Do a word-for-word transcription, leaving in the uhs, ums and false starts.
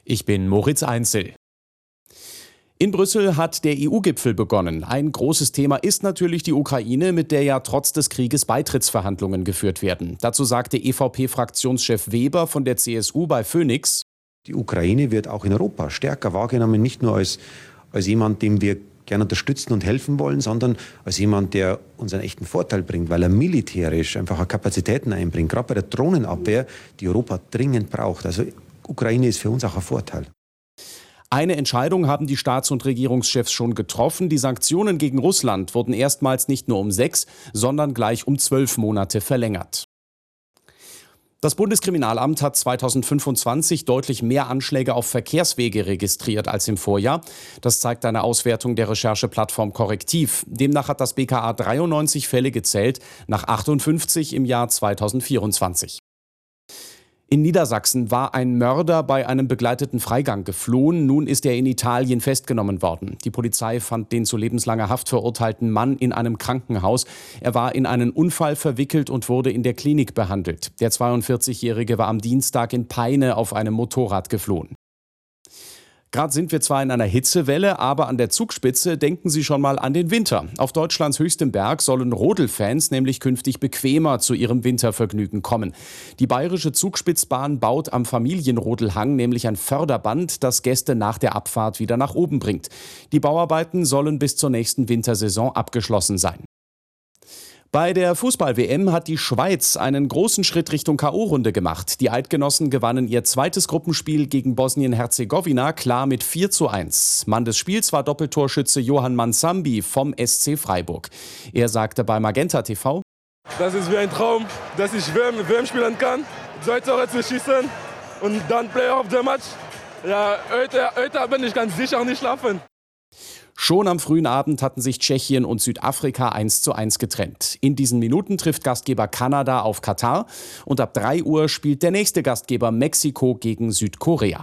Ich bin Moritz Einzel. In Brüssel hat der E U-Gipfel begonnen. Ein großes Thema ist natürlich die Ukraine, mit der ja trotz des Krieges Beitrittsverhandlungen geführt werden. Dazu sagte E V P-Fraktionschef Weber von der C S U bei Phoenix: Die Ukraine wird auch in Europa stärker wahrgenommen, nicht nur als, als jemand, dem wir gerne unterstützen und helfen wollen, sondern als jemand, der uns einen echten Vorteil bringt, weil er militärisch einfach Kapazitäten einbringt, gerade bei der Drohnenabwehr, die Europa dringend braucht. Also Ukraine ist für uns auch ein Vorteil. Eine Entscheidung haben die Staats- und Regierungschefs schon getroffen. Die Sanktionen gegen Russland wurden erstmals nicht nur um sechs, sondern gleich um zwölf Monate verlängert. Das Bundeskriminalamt hat zweitausendfünfundzwanzig deutlich mehr Anschläge auf Verkehrswege registriert als im Vorjahr. Das zeigt eine Auswertung der Rechercheplattform Correctiv. Demnach hat das B K A dreiundneunzig Fälle gezählt, nach achtundfünfzig im Jahr zweitausendvierundzwanzig. In Niedersachsen war ein Mörder bei einem begleiteten Freigang geflohen. Nun ist er in Italien festgenommen worden. Die Polizei fand den zu lebenslanger Haft verurteilten Mann in einem Krankenhaus. Er war in einen Unfall verwickelt und wurde in der Klinik behandelt. Der zweiundvierzigjährige war am Dienstag in Peine auf einem Motorrad geflohen. Gerade sind wir zwar in einer Hitzewelle, aber an der Zugspitze denken Sie schon mal an den Winter. Auf Deutschlands höchstem Berg sollen Rodelfans nämlich künftig bequemer zu ihrem Wintervergnügen kommen. Die Bayerische Zugspitzbahn baut am Familienrodelhang nämlich ein Förderband, das Gäste nach der Abfahrt wieder nach oben bringt. Die Bauarbeiten sollen bis zur nächsten Wintersaison abgeschlossen sein. Bei der Fußball-W M hat die Schweiz einen großen Schritt Richtung K O-Runde gemacht. Die Eidgenossen gewannen ihr zweites Gruppenspiel gegen Bosnien-Herzegowina klar mit vier zu eins. Mann des Spiels war Doppeltorschütze Johann Mansambi vom S C Freiburg. Er sagte bei Magenta T V: Das ist wie ein Traum, dass ich W M, W M spielen kann, zwei Tore zu schießen und dann Player of the Match. Ja, heute, heute bin ich ganz sicher nicht schlafen. Schon am frühen Abend hatten sich Tschechien und Südafrika eins zu eins getrennt. In diesen Minuten trifft Gastgeber Kanada auf Katar und ab drei Uhr spielt der nächste Gastgeber Mexiko gegen Südkorea.